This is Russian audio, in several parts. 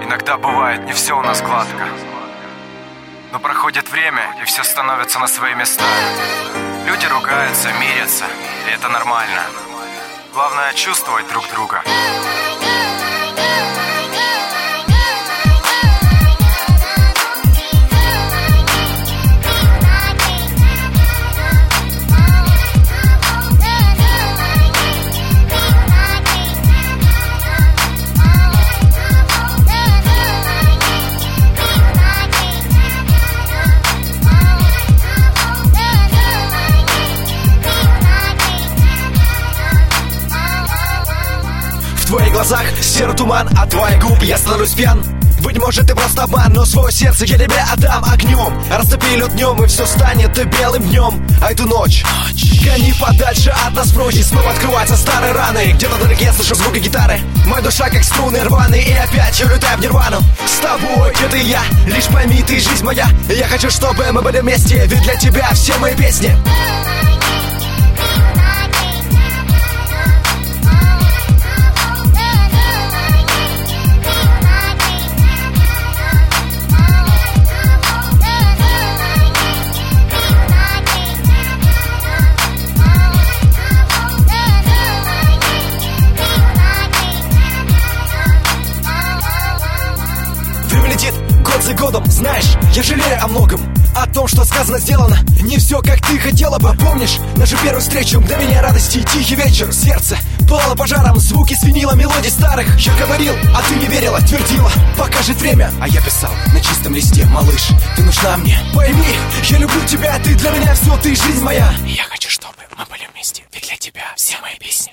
Иногда бывает, не все у нас гладко. Но проходит время, и все становится на свои места. Люди ругаются, мирятся, и это нормально. Главное чувствовать друг друга. В твоих глазах серый туман, от твоих губ я становлюсь пьян. Быть может, ты просто обман, но свое сердце я тебе отдам огнем. Растопи лед днем, и все станет белым днем. А эту ночь гони подальше от нас прочь. И снова открываются старые раны. Где-то вдалеке я слышу звуки гитары. Моя душа как струны рваные. И опять я улетаю в нирвану. С тобой, где ты и я, лишь пойми, ты жизнь моя. Я хочу, чтобы мы были вместе, ведь для тебя все мои песни. Летит год за годом, знаешь, я жалею о многом. О том, что сказано, сделано, не все, как ты хотела бы. Помнишь нашу первую встречу, мгновение радости, тихий вечер. Сердце пылало пожаром, звуки свинила, мелодий старых. Я говорил, а ты не верила, твердила, покажет время. А я писал на чистом листе: малыш, ты нужна мне. Пойми, я люблю тебя, ты для меня все, ты жизнь моя. И я хочу, чтобы мы были вместе, ведь для тебя все мои песни.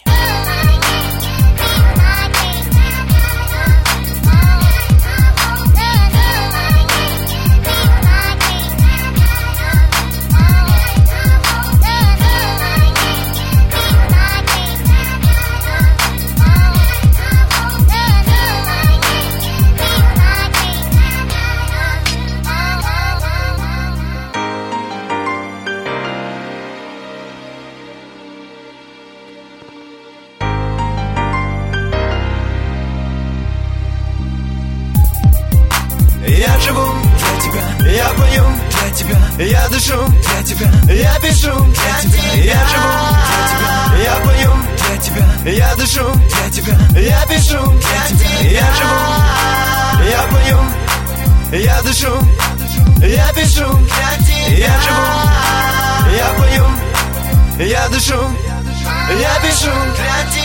Я живу для тебя, я пою для тебя, я дышу для тебя, я пишу для тебя. Я живу для тебя, я пою для тебя, я дышу для тебя, я пишу для тебя. Я живу, я пою, я дышу, я пишу для тебя. Я живу, я пою, я дышу, я пишу для тебя.